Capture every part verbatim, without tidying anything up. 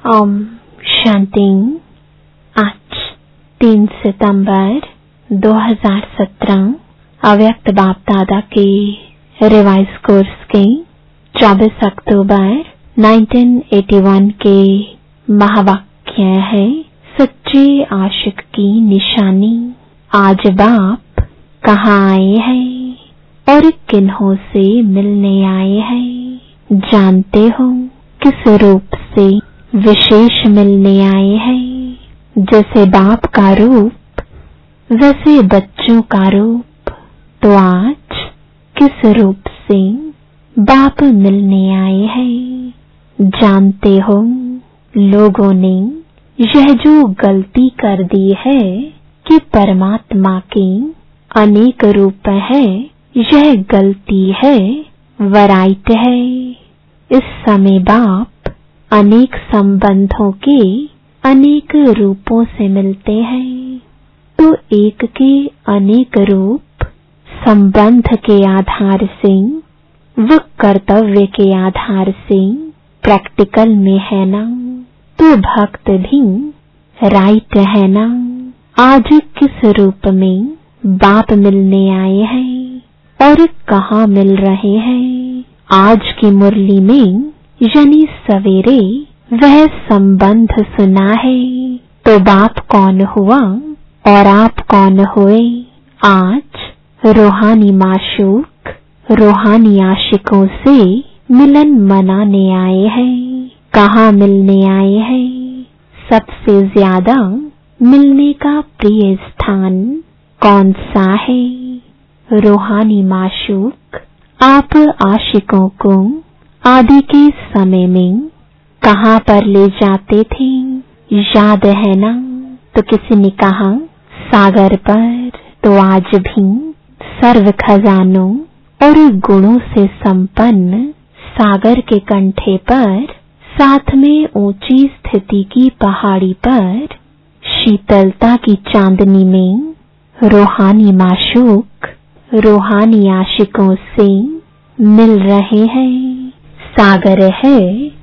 ओम शांति। आज तीन सितंबर दो हज़ार सत्रह अव्यक्त बाप दादा के रिवाइज कोर्स के चौबीस अक्टूबर उन्नीस सौ इक्यासी के महावाक्य है, सच्चे आशिक की निशानी। आज बाप कहाँ आए हैं और किन्हों से मिलने आए हैं? जानते हो किस रूप से विशेष मिलने आए हैं? जैसे बाप का रूप वैसे बच्चों का रूप। तो आज किस रूप से बाप मिलने आए हैं? जानते हो लोगों ने यह जो गलती कर दी है कि परमात्मा के अनेक रूप है, यह गलती है, वराइट है। इस समय बाप अनेक संबंधों के अनेक रूपों से मिलते हैं, तो एक के अनेक रूप संबंध के आधार से व कर्तव्य के आधार से प्रैक्टिकल में है ना, तो भक्त भी राइट है ना। आज किस रूप में बाप मिलने आए हैं और कहाँ मिल रहे हैं? आज की मुरली में यानी सवेरे वह संबंध सुना है, तो बाप कौन हुआ और आप कौन हुए? आज रूहानी माशूक रूहानी आशिकों से मिलन मनाने आए हैं। कहाँ मिलने आए हैं? सबसे ज्यादा मिलने का प्रिय स्थान कौन सा है? रूहानी माशूक आप आशिकों को आदि के समय में कहाँ पर ले जाते थे? याद है ना? तो किसी ने कहा सागर पर। तो आज भी सर्व खजानों और गुणों से संपन्न सागर के कंठे पर, साथ में ऊंची स्थिति की पहाड़ी पर, शीतलता की चांदनी में रूहानी माशूक रूहानी आशिकों से मिल रहे हैं। सागर है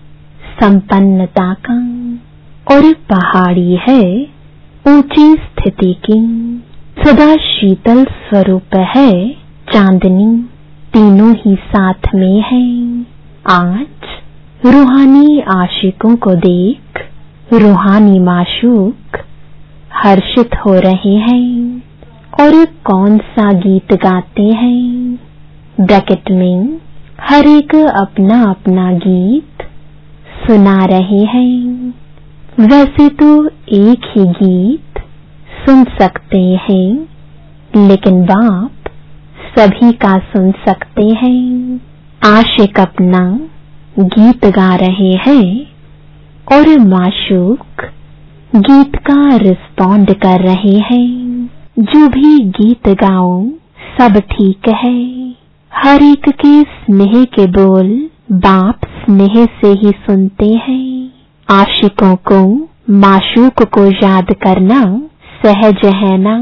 संपन्नता का और पहाड़ी है ऊंची स्थिति की। सदा शीतल स्वरूप है चांदनी, तीनों ही साथ में है। आज रूहानी आशिकों को देख रूहानी माशूक हर्षित हो रहे हैं और कौन सा गीत गाते हैं? ब्रैकेट में हर एक अपना अपना गीत सुना रहे हैं। वैसे तो एक ही गीत सुन सकते हैं, लेकिन बाप सभी का सुन सकते हैं। आशिक अपना गीत गा रहे हैं और माशूक गीत का रिस्पॉन्ड कर रहे हैं। जो भी गीत गाओ सब ठीक है। हर एक के स्नेह के बोल बाप स्नेह से ही सुनते हैं। आशिकों को माशूक को याद करना सहज है ना?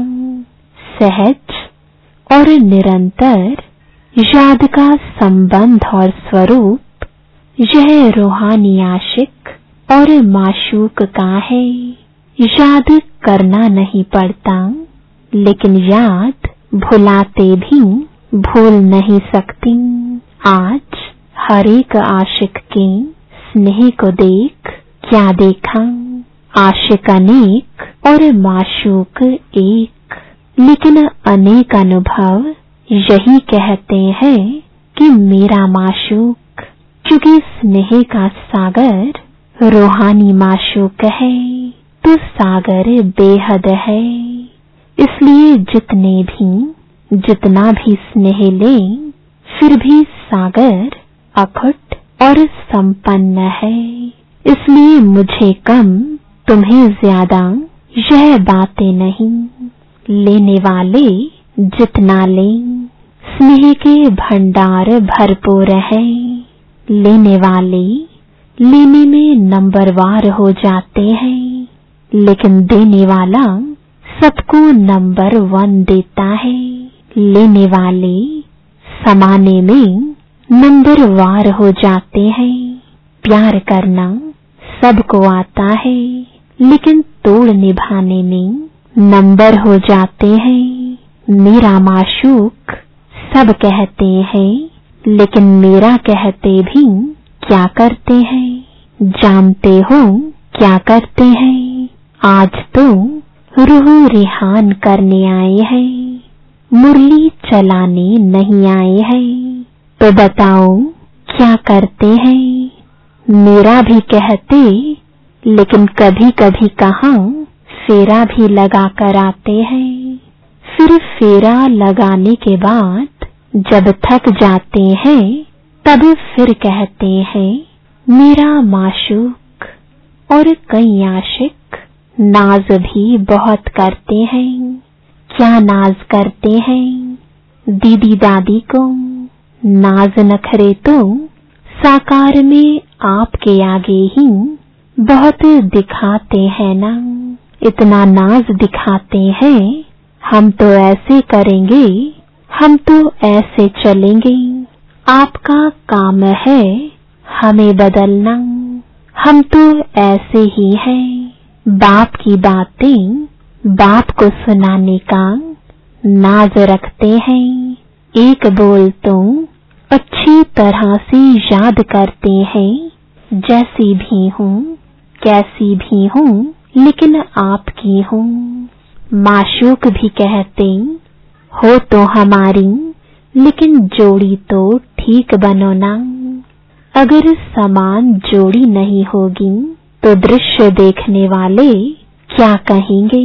सहज और निरंतर याद का संबंध और स्वरूप यह रूहानी आशिक और माशूक का है। याद करना नहीं पड़ता, लेकिन याद भुलाते भी भूल नहीं सकती। आज हर एक आशिक के स्नेह को देख क्या देखा? आशिक अनेक और माशूक एक, लेकिन अनेक अनुभव यही कहते हैं कि मेरा माशूक, क्योंकि स्नेह का सागर रूहानी माशूक है, तो सागर बेहद है। इसलिए जितने भी जितना भी स्नेह लें, फिर भी सागर अखुट और संपन्न है। इसलिए मुझे कम तुम्हें ज्यादा यह बातें नहीं। लेने वाले जितना लें, स्नेह के भंडार भरपूर है। लेने वाले लेने में नंबरवार हो जाते हैं, लेकिन देने वाला सबको नंबर वन देता है। लेने वाले समाने में नंबर वार हो जाते हैं। प्यार करना सबको आता है, लेकिन तोड़ निभाने में नंबर हो जाते हैं। मेरा माशूक सब कहते हैं, लेकिन मेरा कहते भी क्या करते हैं? जानते हो क्या करते हैं? आज तो रूह रिहान करने आए हैं, मुरली चलाने नहीं आए हैं। तो बताओ क्या करते हैं? मेरा भी कहते, लेकिन कभी कभी कहाँ फेरा भी लगा कर आते हैं। फिर फेरा लगाने के बाद जब थक जाते हैं, तब फिर कहते हैं मेरा माशूक। और कई आशिक नाज भी बहुत करते हैं। क्या नाज करते हैं? दीदी दादी को नाज नखरे तो साकार में आपके आगे ही बहुत दिखाते हैं ना। इतना नाज दिखाते हैं, हम तो ऐसे करेंगे, हम तो ऐसे चलेंगे। आपका काम है हमें बदलना, हम तो ऐसे ही हैं। बाप की बातें बाप को सुनाने का नाज रखते हैं। एक बोल तो अच्छी तरह से याद करते हैं। जैसी भी हूँ, कैसी भी हूँ, लेकिन आपकी हूँ। माशूक भी कहते हो तो हमारी, लेकिन जोड़ी तो ठीक बनो ना। अगर समान जोड़ी नहीं होगी तो दृश्य देखने वाले क्या कहेंगे?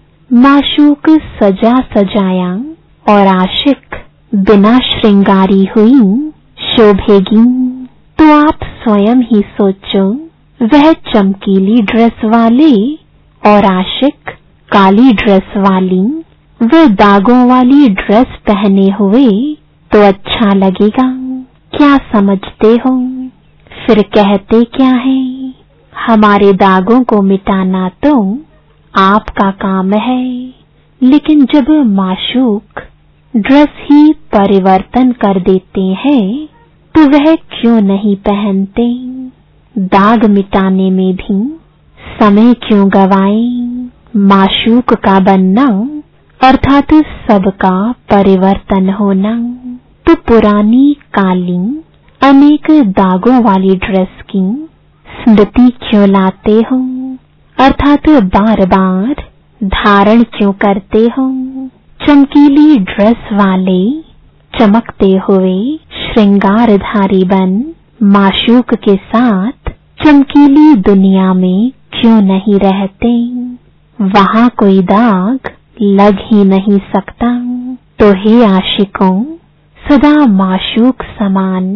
माशूक सजा सजाया और आशिक बिना श्रृंगारी हुई शोभेगी। तो आप स्वयं ही सोचो, वह चमकीली ड्रेस वाले और आशिक काली ड्रेस वाली, वह दागों वाली ड्रेस पहने हुए तो अच्छा लगेगा। क्या समझते हो? फिर कहते क्या है? हमारे दागों को मिटाना तो आपका काम है, लेकिन जब माशूक ड्रेस ही परिवर्तन कर देते हैं, तो वह क्यों नहीं पहनते? दाग मिटाने में भी समय क्यों गवाएं? माशूक का बनना अर्थात सबका परिवर्तन होना। तो पुरानी काली अनेक दागों वाली ड्रेस की स्मृति क्यों लाते हो? अर्थात बार बार धारण क्यों करते हो? चमकीली ड्रेस वाले चमकते हुए श्रृंगारधारी बन माशूक के साथ चमकीली दुनिया में क्यों नहीं रहते? वहाँ कोई दाग लग ही नहीं सकता। तो हे आशिकों, सदा माशूक समान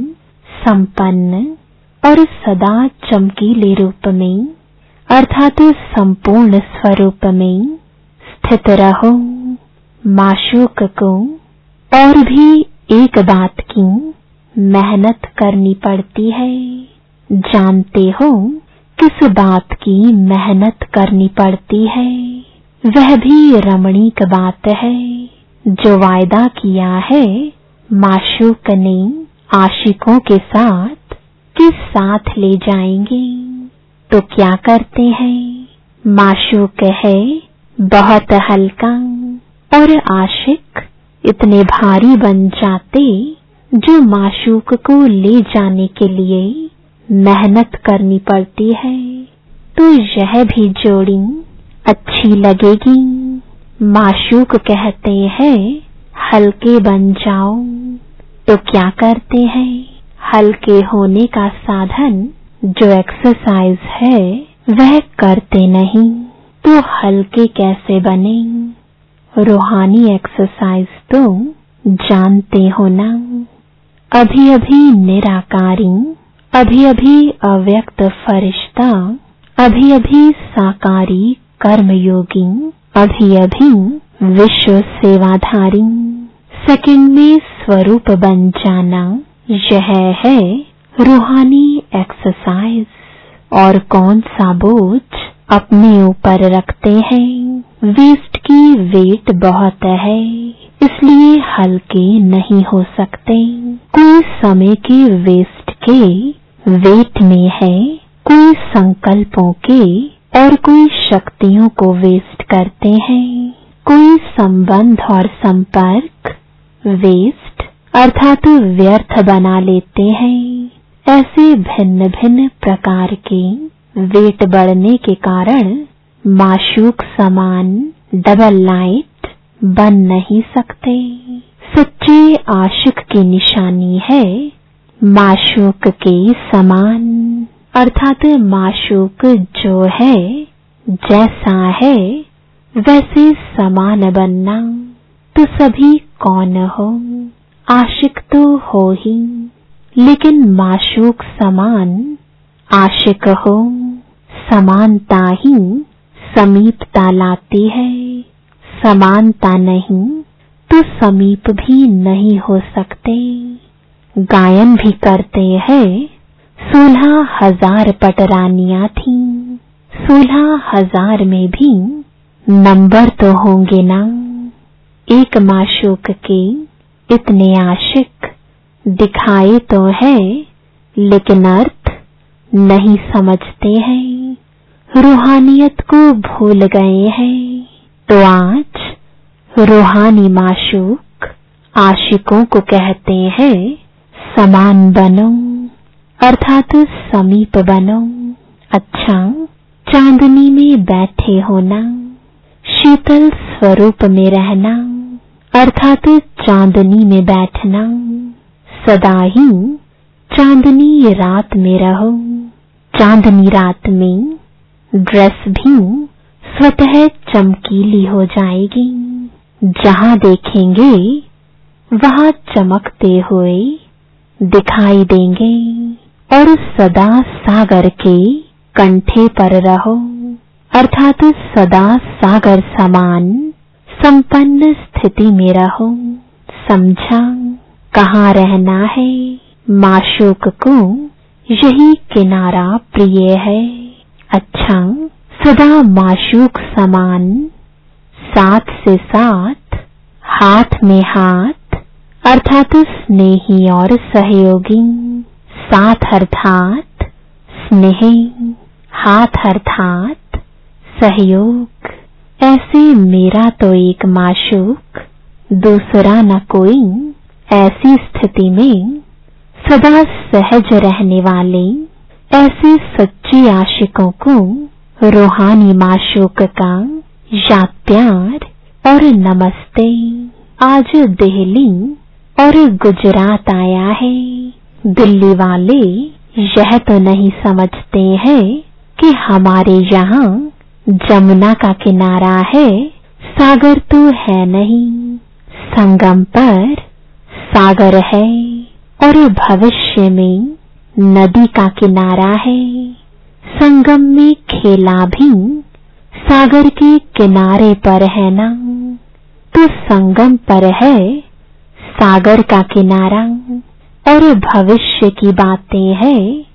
संपन्न और सदा चमकीले रूप में अर्थात संपूर्ण स्वरूप में स्थित रहो। माशूक को और भी एक बात की मेहनत करनी पड़ती है। जानते हो किस बात की मेहनत करनी पड़ती है? वह भी रमणीक बात है जो वायदा किया है माशूक ने आशिकों के साथ कि साथ ले जाएंगे। तो क्या करते हैं? माशूक है बहुत हल्का और आशिक इतने भारी बन जाते जो माशूक को ले जाने के लिए मेहनत करनी पड़ती है। तो यह भी जोड़ी अच्छी लगेगी। माशूक कहते हैं हल्के बन जाओ, तो क्या करते हैं? हल्के होने का साधन जो एक्सरसाइज है वह करते नहीं, तो हल्के कैसे बने? रूहानी एक्सरसाइज तो जानते हो ना। अभी अभी निराकारी, अभी अभी अव्यक्त फरिश्ता, अभी अभी साकारी कर्मयोगी, अभी अभी विश्व सेवाधारी। सेकंड में स्वरूप बन जाना, यह है रूहानी एक्सरसाइज। और कौन सा बोझ अपने ऊपर रखते हैं? वेस्ट की वेट बहुत है, इसलिए हल्के नहीं हो सकते। कोई समय के वेस्ट के वेट में है, कोई संकल्पों के और कोई शक्तियों को वेस्ट करते हैं, कोई संबंध और संपर्क वेस्ट अर्थात व्यर्थ बना लेते हैं। ऐसे भिन्न भिन्न प्रकार के वेट बढ़ने के कारण माशूक समान डबल लाइट बन नहीं सकते। सच्चे आशिक की निशानी है माशूक के समान, अर्थात माशूक जो है जैसा है वैसे समान बनना। तो सभी कौन हो, आशिक तो हो ही, लेकिन माशूक समान आशिक हो। समानता ही समीपता लाती है, समानता नहीं तो समीप भी नहीं हो सकते। गायन भी करते हैं, सोलह हजार पटरानियां थीं, सोलह हजार में भी नंबर तो होंगे ना। एक माशूक के इतने आशिक दिखाए तो है, लेकिन अर्थ नहीं समझते हैं, रूहानियत को भूल गए हैं। तो आज रूहानी माशूक आशिकों को कहते हैं समान बनो, अर्थात समीप बनो। अच्छा, चांदनी में बैठे होना, शीतल स्वरूप में रहना, अर्थात चांदनी में बैठना। सदा ही चांदनी रात में रहो। चांदनी रात में ड्रेस भी स्वतः चमकीली हो जाएगी। जहां देखेंगे वहां चमकते हुए दिखाई देंगे। और सदा सागर के कंठे पर रहो, अर्थात सदा सागर समान संपन्न स्थिति में रहो। समझा, कहाँ रहना है? माशूक को यही किनारा प्रिय है। अच्छा, सदा माशूक समान, साथ से साथ, हाथ में हाथ, अर्थात स्नेही और सहयोगी। साथ अर्थात स्नेह, हाथ अर्थात सहयोग। ऐसे मेरा तो एक माशूक, दूसरा न कोई। ऐसी स्थिति में सदा सहज रहने वाले ऐसे सच्चे आशिकों को रूहानी माशूक का याद प्यार और नमस्ते। आज दिल्ली और गुजरात आया है। दिल्ली वाले यह तो नहीं समझते हैं कि हमारे यहाँ जमुना का किनारा है, सागर तो है नहीं। संगम पर सागर है और भविष्य में नदी का किनारा है। संगम में खेला भी सागर के किनारे पर है ना, तो संगम पर है सागर का किनारा। और भविष्य की बातें है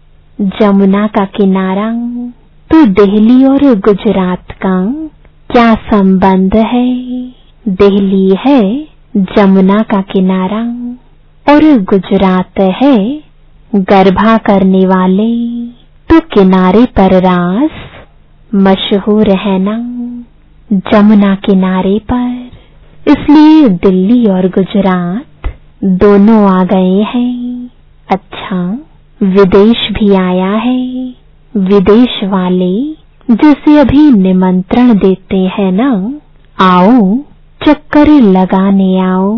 जमुना का किनारा। तो दिल्ली और गुजरात का क्या संबंध है? दिल्ली है जमुना का किनारा और गुजरात है गरबा करने वाले। तो किनारे पर रास मशहूर है ना, जमुना किनारे पर। इसलिए दिल्ली और गुजरात दोनों आ गए हैं। अच्छा, विदेश भी आया है। विदेश वाले जैसे अभी निमंत्रण देते हैं ना, आओ चक्कर लगाने आओ,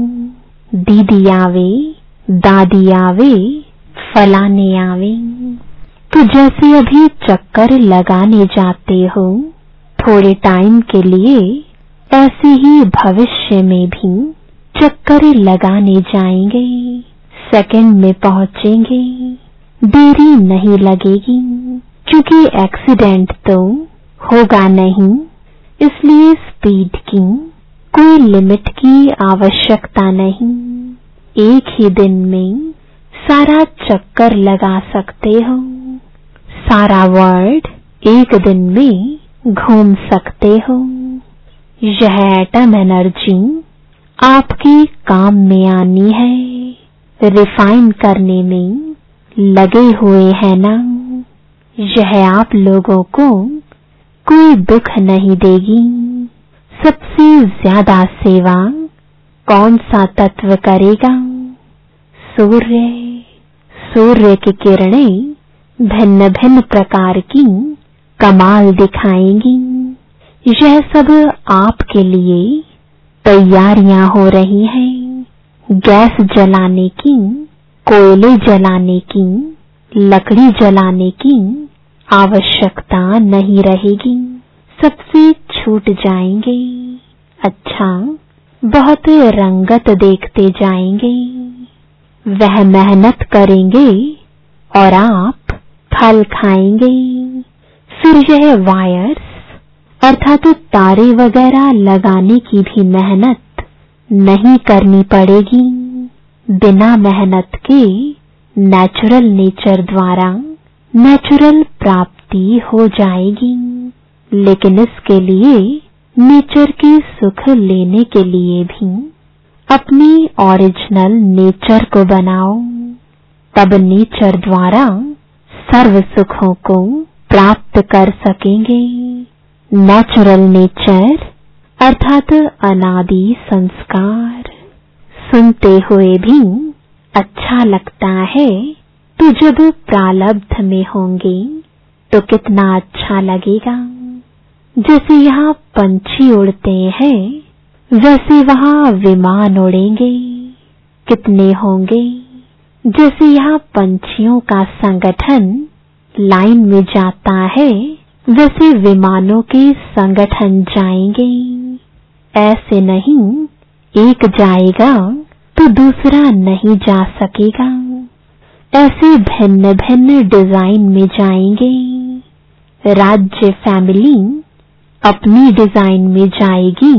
दीदी आवे, दादी आवे, फलाने आवे। तो जैसे अभी चक्कर लगाने जाते हो थोड़े टाइम के लिए, ऐसे ही भविष्य में भी चक्कर लगाने जाएंगे, सेकंड में पहुंचेंगे, देरी नहीं लगेगी, क्योंकि एक्सीडेंट तो होगा नहीं। इसलिए स्पीड की कोई लिमिट की आवश्यकता नहीं। एक ही दिन में सारा चक्कर लगा सकते हो, सारा वर्ल्ड एक दिन में घूम सकते हो। यह एटम एनर्जी आपके काम में आनी है, रिफाइन करने में लगे हुए हैं ना। यह आप लोगों को कोई दुख नहीं देगी। सबसे ज्यादा सेवा कौन सा तत्व करेगा? सूर्य। सूर्य की किरणें भिन्न भिन्न प्रकार की कमाल दिखाएंगी। यह सब आपके लिए तैयारियां हो रही हैं। गैस जलाने की, कोयले जलाने की, लकड़ी जलाने की आवश्यकता नहीं रहेगी। सबसे छूट जाएंगे। अच्छा, बहुत रंगत देखते जाएंगे। वह मेहनत करेंगे और आप फल खाएंगे। फिर यह वायर्स अर्थात तारे वगैरह लगाने की भी मेहनत नहीं करनी पड़ेगी। बिना मेहनत के नेचुरल नेचर द्वारा नेचुरल प्राप्ति हो जाएगी। लेकिन इसके लिए नेचर के सुख लेने के लिए भी अपनी ओरिजिनल नेचर को बनाओ। तब नेचर द्वारा सर्व सुखों को प्राप्त कर सकेंगे। नेचुरल नेचर अर्थात अनादि संस्कार। सुनते हुए भी अच्छा लगता है, तो जब प्रारब्ध में होंगे तो कितना अच्छा लगेगा। जैसे यहाँ पंछी उड़ते हैं, वैसे वहाँ विमान उड़ेंगे। कितने होंगे? जैसे यहाँ पंछियों का संगठन लाइन में जाता है, वैसे विमानों के संगठन जाएंगे। ऐसे नहीं एक जाएगा तो दूसरा नहीं जा सकेगा। ऐसे भिन्न भिन्न डिजाइन में जाएंगे। राज्य फैमिली अपनी डिजाइन में जाएगी,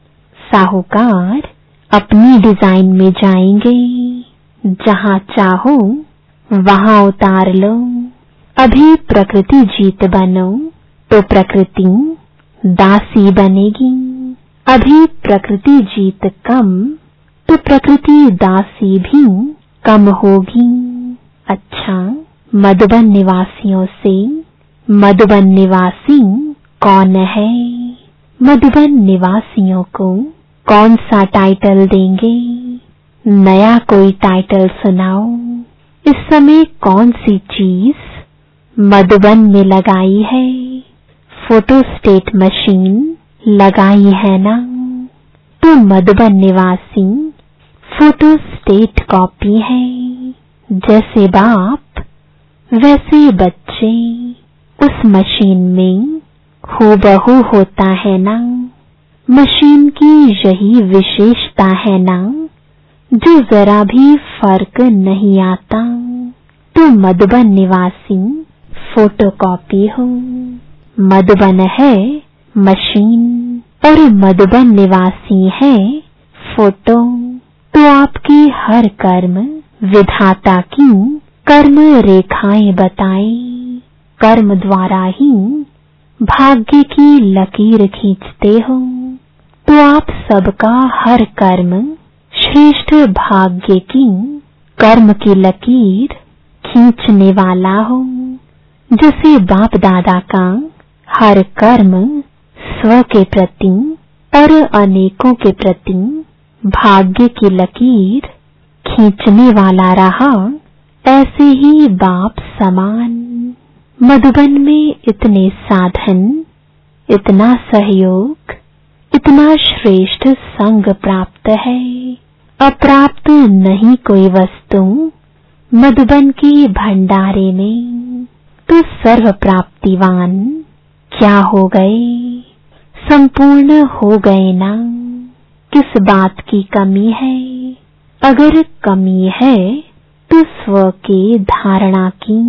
साहूकार अपनी डिजाइन में जाएंगे। जहाँ चाहो वहाँ उतार लो। अभी प्रकृति जीत बनो तो प्रकृति दासी बनेगी। अभी प्रकृति जीत कम तो प्रकृति दासी भी कम होगी। अच्छा, मधुबन निवासियों से मधुबन निवासी कौन है? मधुबन निवासियों को कौन सा टाइटल देंगे? नया कोई टाइटल सुनाओ। इस समय कौन सी चीज मधुबन में लगाई है? फोटोस्टेट मशीन लगाई है ना? तो मधुबन निवासी फोटोस्टेट कॉपी है। जैसे बाप वैसे बच्चे उस मशीन में हूबहू होता है ना? मशीन की यही विशेषता है ना, जो जरा भी फर्क नहीं आता। तो मधुबन निवासी फोटोकॉपी हो। मधुबन है मशीन और मधुबन निवासी है फोटो। तो आपकी हर कर्म विधाता की कर्म रेखाएं बताए। कर्म द्वारा ही भाग्य की लकीर खींचते हो। तो आप सबका हर कर्म श्रेष्ठ भाग्य की कर्म की लकीर खींचने वाला हो। जैसे बाप दादा का हर कर्म स्व के प्रति और अनेकों के प्रति भाग्य की लकीर खींचने वाला रहा, ऐसे ही बाप समान। मधुबन में इतने साधन, इतना सहयोग, इतना श्रेष्ठ संग प्राप्त है। अप्राप्त नहीं कोई वस्तु मधुबन के भंडारे में। तो सर्व प्राप्तिवान क्या हो गए? संपूर्ण हो गए ना? किस बात की कमी है? अगर कमी है तो स्व के धारणा की।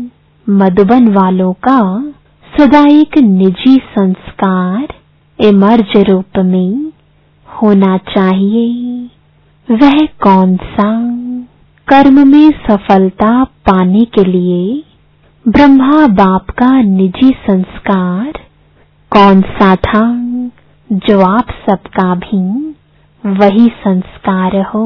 मधुबन वालों का सदा एक निजी संस्कार इमर्ज रूप में होना चाहिए। वह कौन सा? कर्म में सफलता पाने के लिए ब्रह्मा बाप का निजी संस्कार कौन सा था, जो आप सबका भी वही संस्कार हो।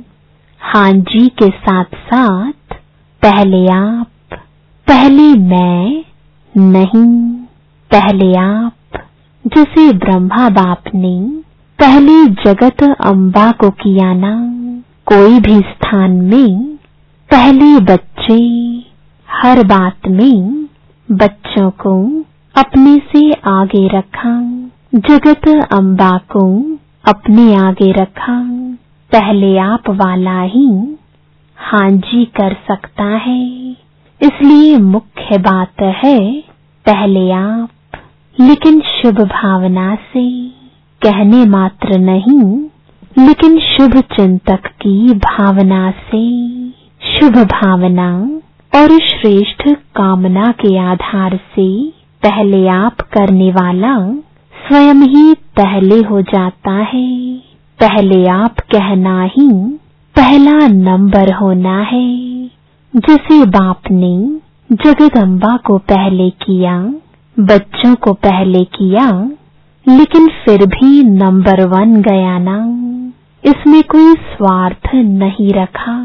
हाँ जी के साथ साथ पहले आप, पहले मैं नहीं, पहले आप, जैसे ब्रह्मा बाप ने पहले जगत अम्बा को किया ना, कोई भी स्थान में पहले बच्चे, हर बात में बच्चों को अपने से आगे रखा, जगत अम्बा को अपने आगे रखा। पहले आप वाला ही हाँ जी कर सकता है, इसलिए मुख्य बात है पहले आप, लेकिन शुभ भावना से, कहने मात्र नहीं लेकिन शुभ चिंतक की भावना से, शुभ भावना और श्रेष्ठ कामना के आधार से पहले आप करने वाला स्वयं ही पहले हो जाता है। पहले आप कहना ही पहला नंबर होना है। जैसे बाप ने जगदम्बा को पहले किया, बच्चों को पहले किया, लेकिन फिर भी नंबर वन गया ना, इसमें कोई स्वार्थ नहीं रखा,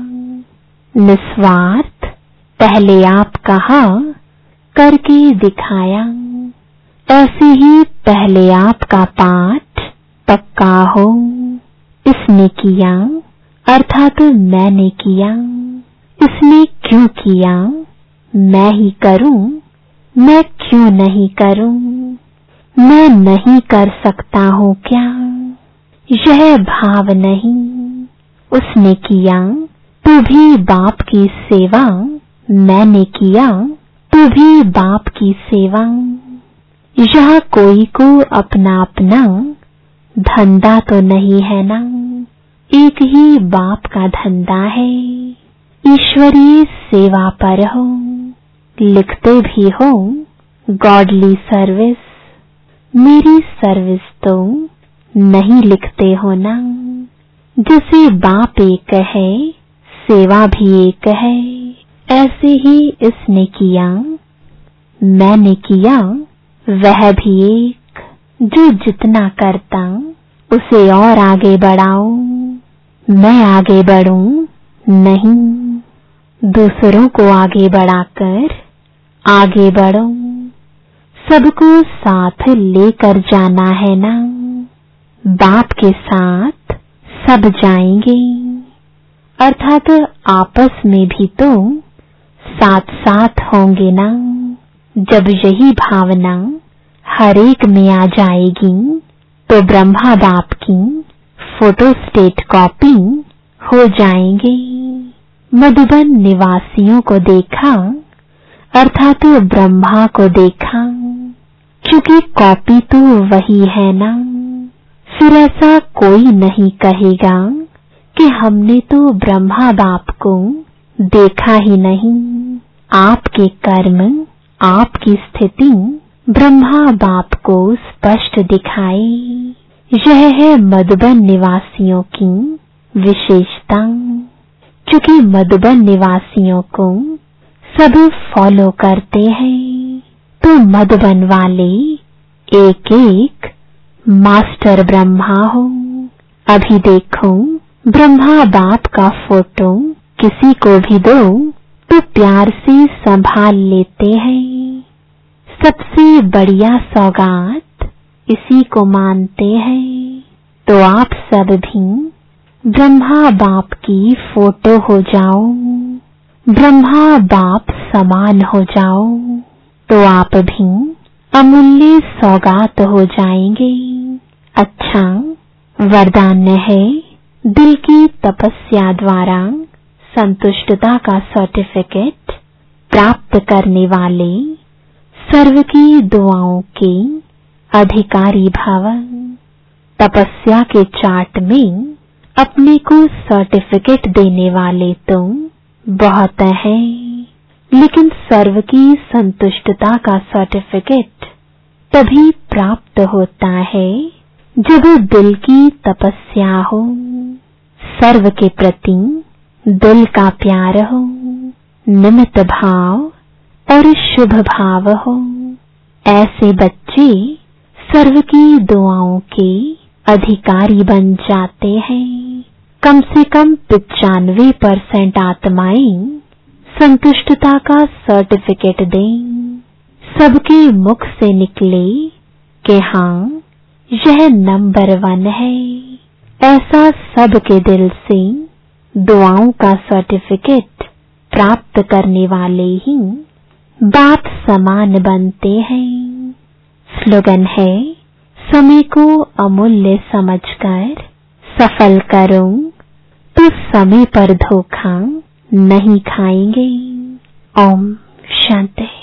निस्वार्थ पहले आप कहा, करके दिखाया। ऐसे ही पहले आपका पाठ पक्का हो, इसने किया अर्थात मैंने किया, इसने क्यों किया, मैं ही करूं, मैं क्यों नहीं करूं, मैं नहीं कर सकता हूं क्या, यह भाव नहीं। उसने किया तो भी बाप की सेवा, मैंने किया तो भी बाप की सेवा। यह कोई को अपना अपना धंधा तो नहीं है ना, एक ही बाप का धंधा है। ईश्वरीय सेवा पर हो, लिखते भी हो गॉडली सर्विस, मेरी सर्विस तो नहीं लिखते हो ना। जैसे बाप एक है, सेवा भी एक है, ऐसे ही इसने किया, मैंने किया, वह भी एक। जो जितना करता उसे और आगे बढ़ाओ, मैं आगे बढ़ूं नहीं, दूसरों को आगे बढ़ाकर आगे बढ़ो, सबको साथ लेकर जाना है ना। बाप के साथ सब जाएंगे, अर्थात आपस में भी तो साथ साथ होंगे ना। जब यही भावना हर एक में आ जाएगी तो ब्रह्मा बाप की फोटोस्टेट कॉपी हो जाएंगे। मधुबन निवासियों को देखा अर्थात ब्रह्मा को देखा, क्योंकि कॉपी तो वही है ना। फिर ऐसा कोई नहीं कहेगा कि हमने तो ब्रह्मा बाप को देखा ही नहीं। आपके कर्म, आपकी स्थिति ब्रह्मा बाप को स्पष्ट दिखाए, यह है मधुबन निवासियों की विशेषता। क्योंकि मधुबन निवासियों को सब फॉलो करते हैं, तो मधुबन वाले एक एक मास्टर ब्रह्मा हो। अभी देखो ब्रह्मा बाप का फोटो किसी को भी दो तो प्यार से संभाल लेते हैं। सबसे बढ़िया सौगात इसी को मानते हैं। तो आप सब भी ब्रह्मा बाप की फोटो हो जाओ, ब्रह्मा बाप समान हो जाओ, तो आप भी अमूल्य सौगात हो जाएंगे। अच्छा वरदान है, दिल की तपस्या द्वारा संतुष्टता का सर्टिफिकेट प्राप्त करने वाले सर्व की दुआओं के अधिकारी भव। तपस्या के चार्ट में अपने को सर्टिफिकेट देने वाले तो बहुत हैं, लेकिन सर्व की संतुष्टता का सर्टिफिकेट तभी प्राप्त होता है जब दिल की तपस्या हो, सर्व के प्रति दिल का प्यार हो, निमित्त भाव और शुभ भाव हो। ऐसे बच्चे सर्व की दुआओं के अधिकारी बन जाते हैं। कम से कम पचानवे परसेंट आत्माएं संतुष्टता का सर्टिफिकेट दें। सबके मुख से निकले कि हाँ यह नंबर वन है। ऐसा सबके दिल से दुआओं का सर्टिफिकेट प्राप्त करने वाले ही बाप समान बनते हैं। स्लोगन है, समय को अमूल्य समझकर सफल करूं तो समय पर धोखा नहीं खाएंगे। ओम शांति।